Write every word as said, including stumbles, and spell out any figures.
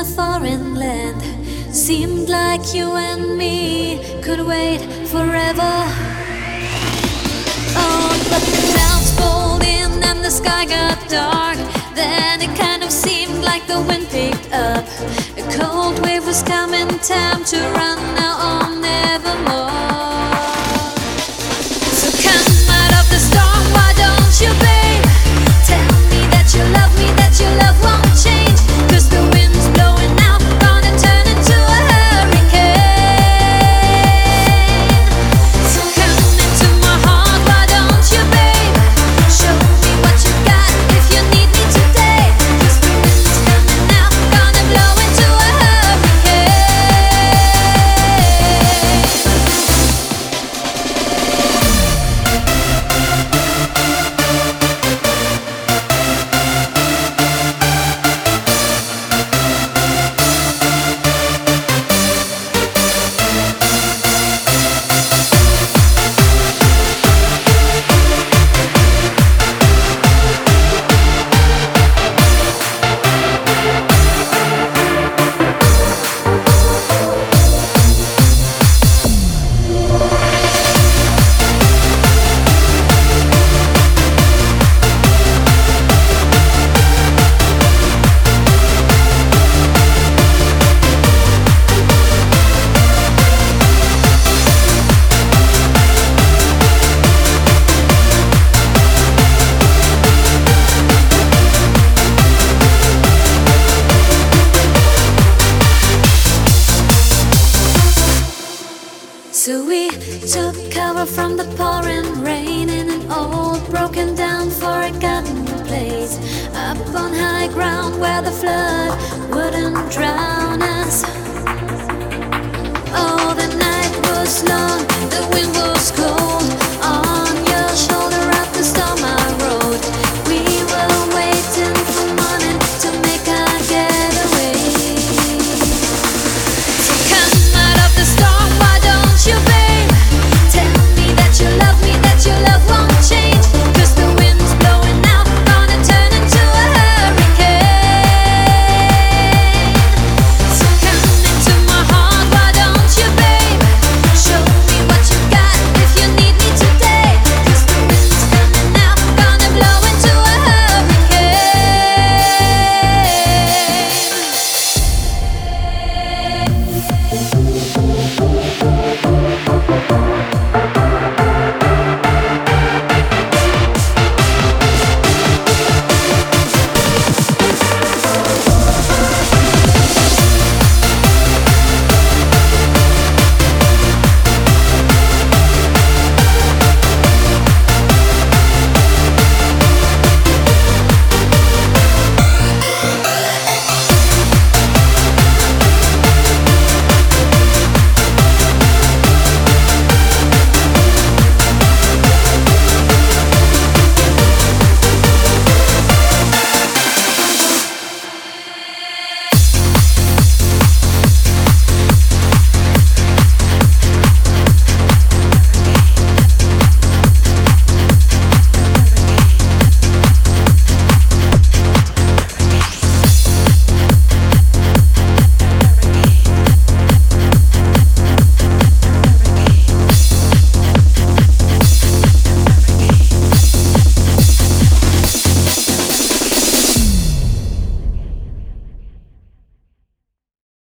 foreign land. Seemed like you and me could wait forever. Oh, but the clouds pulled in and the sky got dark. Then it kind of seemed like the wind picked up. A cold wave was coming, time to run now or nevermore. So come out of the storm, why don't you, babe? Tell me that you love me, that your love won't change. Cause the wind's blowing out, gonna turn into a hurricane. So come into my heart, why don't you, babe? Show me what you got if you need me today. Cause the wind's coming out, gonna blow into a So we took cover from the pouring rain in an old broken down forgotten place, up on high ground where the flood wouldn't drown.